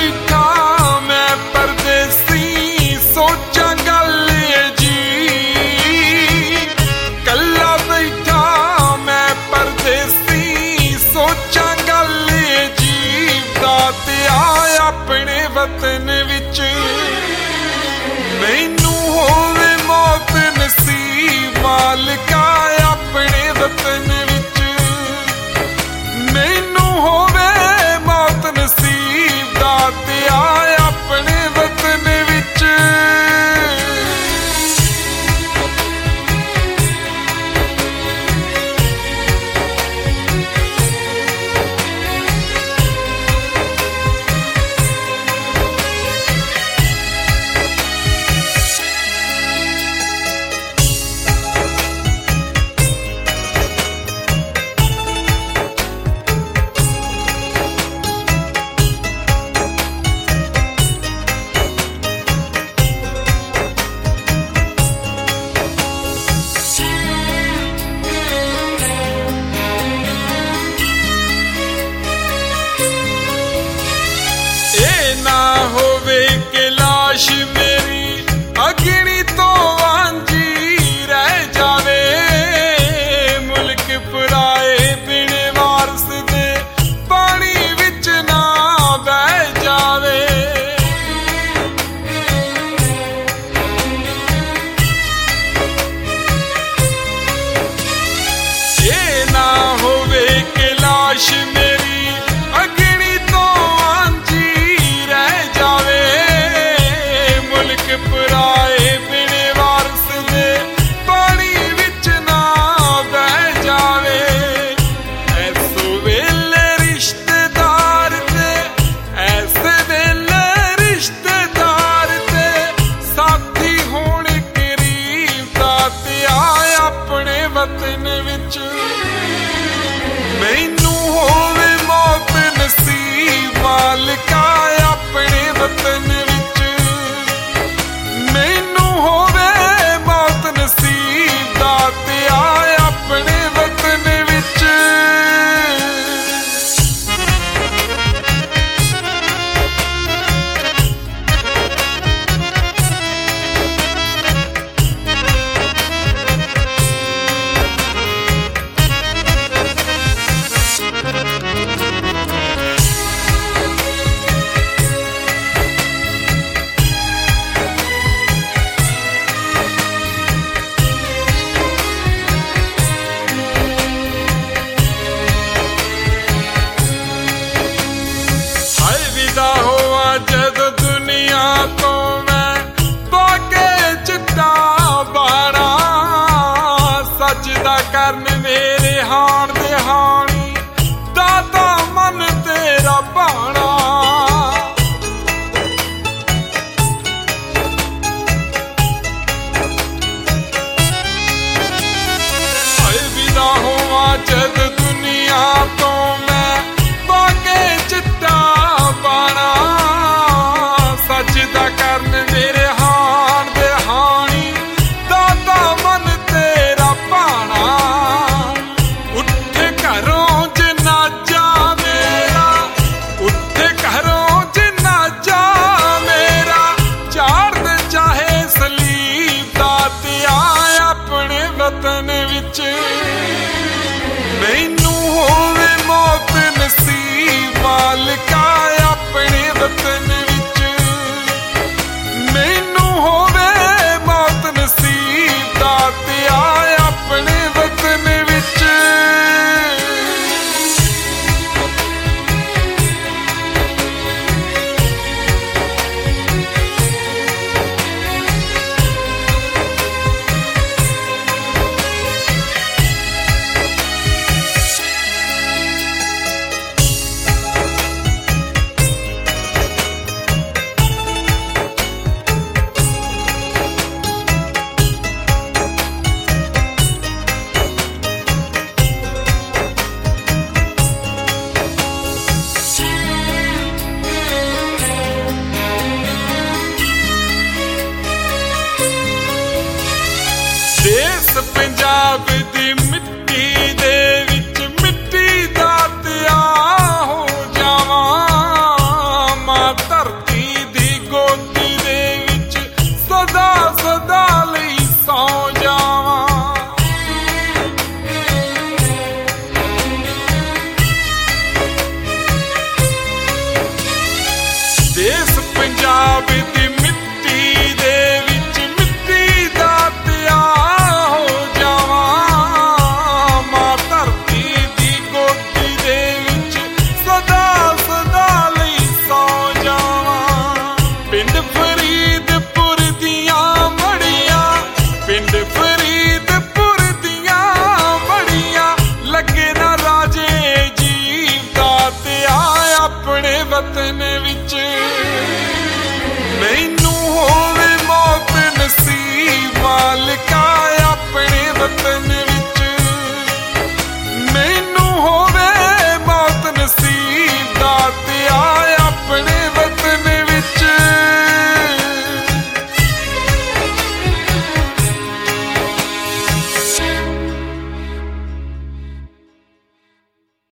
बैठा मैं परदेसी सोचा गल जी, कल्ला बैठा मैं परदेसी सोचा गल जी। दात आए अपने वतन विच मैनू होवे मौत नसीब, मालिका अपने वतन विच मैनू होवे मौत नसीब। दात आए अपने वतन विच। लाश मेरी अग्नि तो वांझी रह जावे, मुल्क पुराए बिन वारस दे पानी विच ना बह जावे। ये ना होवे कि लाश मेरी अग्नि तो वांझी रह जावे, पुराए बिन वारस दे पानी विच ना बह जावे। ऐसो वेले रिश्तेदार ते ऐसे वेले रिश्तेदार ते साथी होण करीब। दात आए अपने वतन विच मैनू होवे मौत नसीब, मालिका अपने वतन विच मैनू होवे मौत नसीब। दात आए अपने वतन विच। जद दुनिया तो मैं बाके चिट्टा बाड़ा, सजदा करन मेरे हाण दे हाणी दाता मन तेरा भाणा। विदा होवा जद दुनिया तो मैं बाके चिट्टा बाड़ा, सजदा करन मेरे हाण दे हाणी दाता मन तेरा भाणा। उठ घरों जनाजा मेरा, उठ घरों जनाजा मेरा, चार दे चाहे सलीब। दात आए अपने वतन विच